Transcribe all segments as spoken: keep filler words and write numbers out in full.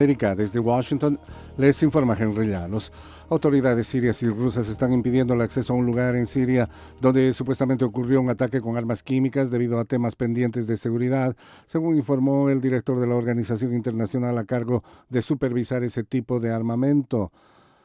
América, desde Washington, les informa Henry Llanos. Autoridades sirias y rusas están impidiendo el acceso a un lugar en Siria donde supuestamente ocurrió un ataque con armas químicas debido a temas pendientes de seguridad, según informó el director de la organización internacional a cargo de supervisar ese tipo de armamento.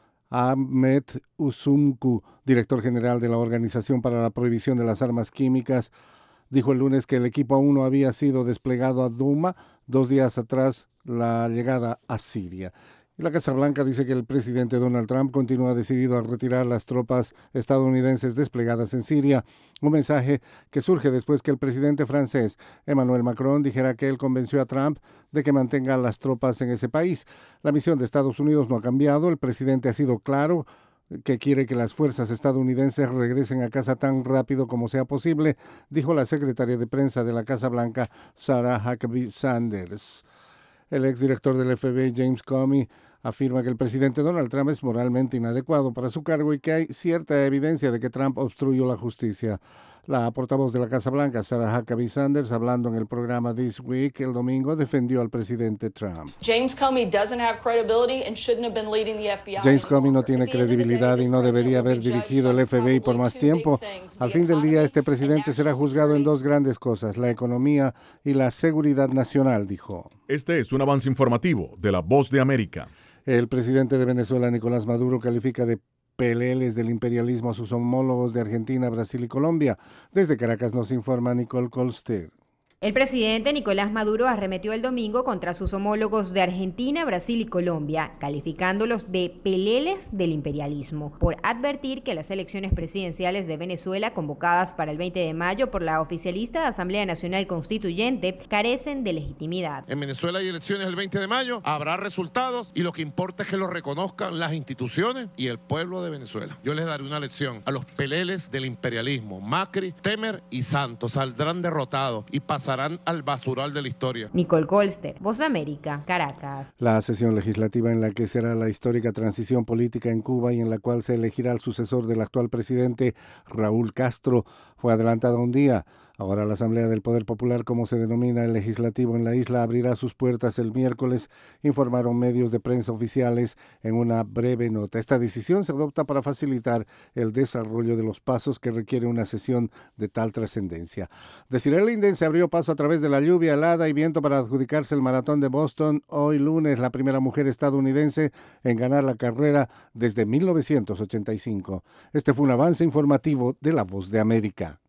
Ahmed Usumku, director general de la Organización para la Prohibición de las Armas Químicas, dijo el lunes que el equipo aún no había sido desplegado a Douma dos días atrás la llegada a Siria. Y la Casa Blanca dice que el presidente Donald Trump continúa decidido a retirar las tropas estadounidenses desplegadas en Siria, un mensaje que surge después que el presidente francés Emmanuel Macron dijera que él convenció a Trump de que mantenga las tropas en ese país. La misión de Estados Unidos no ha cambiado, el presidente ha sido claro que quiere que las fuerzas estadounidenses regresen a casa tan rápido como sea posible, dijo la secretaria de prensa de la Casa Blanca, Sarah Huckabee Sanders. El exdirector del F B I, James Comey, afirma que el presidente Donald Trump es moralmente inadecuado para su cargo y que hay cierta evidencia de que Trump obstruyó la justicia. La portavoz de la Casa Blanca, Sarah Huckabee Sanders, hablando en el programa This Week el domingo, defendió al presidente Trump. James Comey doesn't have credibility and shouldn't have been leading the F B I. James Comey no tiene credibilidad y no debería haber dirigido el F B I por más tiempo. Al fin del día, este presidente será juzgado en dos grandes cosas, la economía y la seguridad nacional, dijo. Este es un avance informativo de La Voz de América. El presidente de Venezuela, Nicolás Maduro, califica de peleles del imperialismo a sus homólogos de Argentina, Brasil y Colombia. Desde Caracas nos informa Nicole Colster. El presidente Nicolás Maduro arremetió el domingo contra sus homólogos de Argentina, Brasil y Colombia, calificándolos de peleles del imperialismo, por advertir que las elecciones presidenciales de Venezuela, convocadas para el veinte de mayo por la oficialista Asamblea Nacional Constituyente, carecen de legitimidad. En Venezuela hay elecciones el veinte de mayo, habrá resultados y lo que importa es que lo reconozcan las instituciones y el pueblo de Venezuela. Yo les daré una lección a los peleles del imperialismo. Macri, Temer y Santos saldrán derrotados y pasarán pasarán al basural de la historia. Nicole Colster, Voz de América, Caracas. La sesión legislativa en la que será la histórica transición política en Cuba y en la cual se elegirá el sucesor del actual presidente Raúl Castro fue adelantada un día. Ahora la Asamblea del Poder Popular, como se denomina el legislativo en la isla, abrirá sus puertas el miércoles, informaron medios de prensa oficiales en una breve nota. Esta decisión se adopta para facilitar el desarrollo de los pasos que requiere una sesión de tal trascendencia. Desiree Linden se abrió paso a través de la lluvia, helada y viento para adjudicarse el maratón de Boston. Hoy lunes, la primera mujer estadounidense en ganar la carrera desde mil novecientos ochenta y cinco. Este fue un avance informativo de La Voz de América.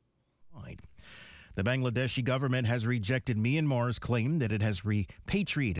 The Bangladeshi government has rejected Myanmar's claim that it has repatriated